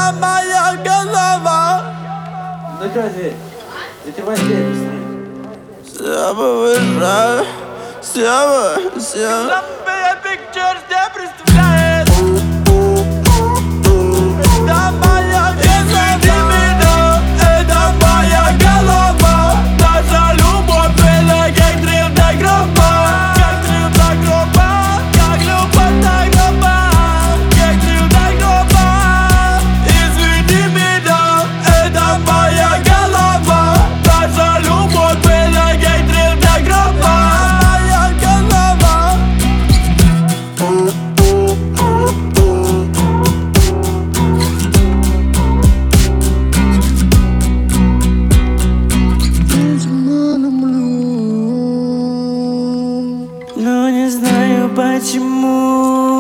это моя голова. Ну что здесь? Затевай здесь быстрее. Все повышаю, все. Pictures не представляет. Это моя голова, это моя голова. Наша любовь была как древняя гроба. Как древняя гроба, как любовь на гроба. Как древняя гроба. Извини меня, это моя голова. Наша любовь была как древняя гроба. Моя голова. Но не знаю почему